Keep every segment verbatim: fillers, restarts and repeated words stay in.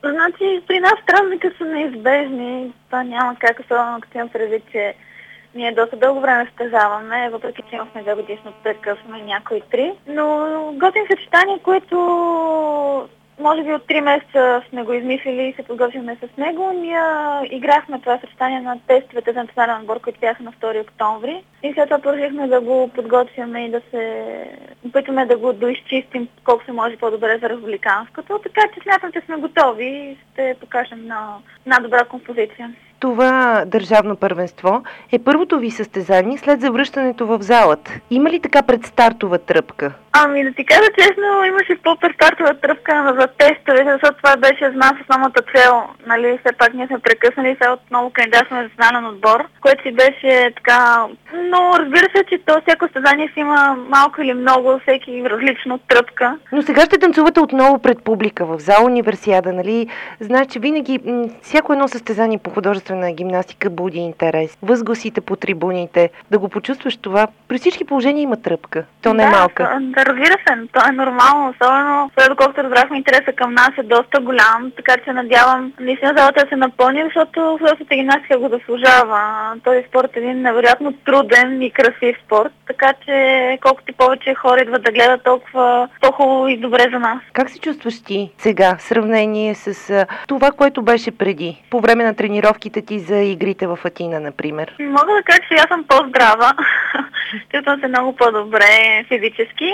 Значи при нас празникът са неизбежни. Това няма как, особено като имам предвид, че ние доста дълго време състезаваме, въпреки че имахме две годишно прекъс, сме някои три. Но готвим съчетания, които може би от три месеца сме го измислили и се подготвяме с него. Ние играхме това съчетание на тестовете за национален отбор, които бяха на втори октомври. И след това продължихме да го подготвяме и да се опитаме да го доизчистим колко се може по-добре за републиканското. Така че смятам, че сме готови и ще покажем на, на добра композиция. Това държавно първенство е първото ви състезание след завръщането в залата. Има ли така предстартова тръпка? Ами да ти кажа честно, имаше по-предстартова тръпка за тестове, защото това беше за нас основната цел. Нали, все пак ние сме прекъснали и сега отново кандидатстваме за национален отбор, което си беше така... Но разбира се, че то всяко състезание си има малко или много, всеки различно тръпка. Но сега ще танцувате отново пред публика в зала Универсиада, нали? Значи винаги м- всяко едно състезание по художествена гимнастика буди интерес. Възгласите по трибуните, да го почувстваш това, при всички положения има тръпка. То не е да, малка. Да, разбира се, то е нормално, особено след доколкото разбрахме, интереса към нас е доста голям, така че надявам наистина залата да се напълни, защото художествената гимнастика го заслужава. Този спорт е един невероятно труден и красив спорт, така че колкото повече хора идват да гледат, толкова по-хубаво и добре за нас. Как се чувстваш ти сега в сравнение с а, това, което беше преди, по време на тренировките ти за игрите в Атина, например? Мога да кажа, че аз съм по-здрава. Чувствам се много по-добре физически.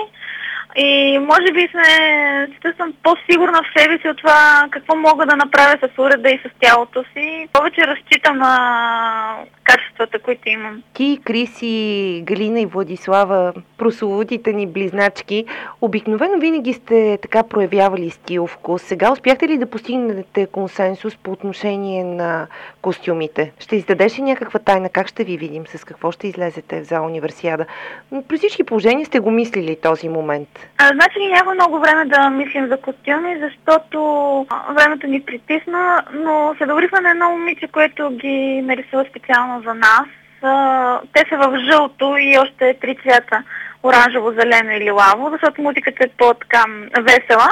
И може би сме, съм по-сигурна в себе си от това какво мога да направя с уреда и с тялото си. Повече разчитам на качествата, които имам. Ти, Криси, Галина и Владислава, прословутите ни близначки, обикновено винаги сте така проявявали стил, вкус. Сега успяхте ли да постигнете консенсус по отношение на костюмите? Ще издадеш ли някаква тайна? Как ще ви видим? С какво ще излезете в зала Универсиада? При всички положения сте го мислили този момент. А, значи ни няма много време да мислим за костюми, защото времето ни притисна, но се договорихме на едно момиче, което ги нарисува специално за нас. А, те са в жълто и още три цвята, оранжево, зелено и лилаво, защото музиката е по-така весела.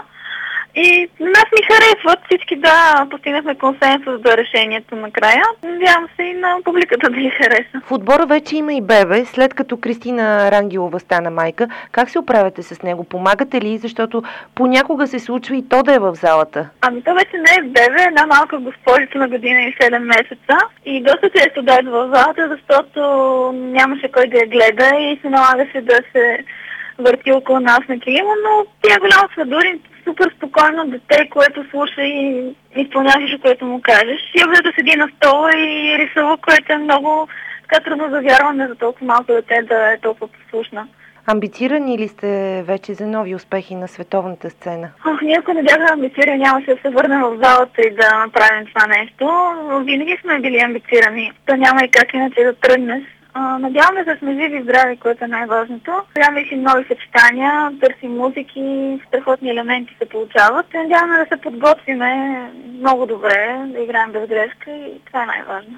И нас ми харесват всички, да, постигнахме консенсус до решението накрая. Надявам се и на публиката да ги хареса. В отбора вече има и бебе, след като Кристина Рангелова стана майка. Как се оправяте с него? Помагате ли? Защото понякога се случва и то да е в залата. Ами то вече не е бебе, една малка госпожица на година и седем месеца. И доста често да е в залата, защото нямаше кой да я гледа и се налагаше да се върти около нас на килима, но тя е голямо сведури, супер спокойно дете, което слуша и изпълнява всичко, което му кажеш. И обзето да седи на стола и рисува, което е много така трудно за вярване за толкова малко дете да е толкова послушна. Амбицирани ли сте вече за нови успехи на световната сцена? Ох, ние ако не бяха амбицирани, нямаше да се върнем в залата и да направим това нещо. Винаги сме били амбицирани. То няма и как иначе да тръгнеш. Надяваме се да сме живи и здрави, което е най-важното. Надяваме си нови съчетания, търсим музики, страхотни елементи се получават. Надяваме да се подготвиме много добре, да играем без грешка и това е най-важно.